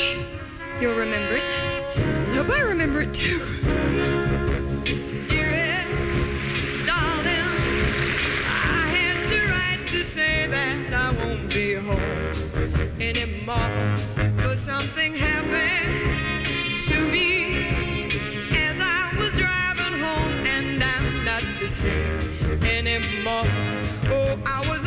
You'll remember it. Hope I remember it too. Dearest darling, I had to write to say that I won't be home anymore. But something happened to me as I was driving home, and I'm not the same anymore. Oh, I was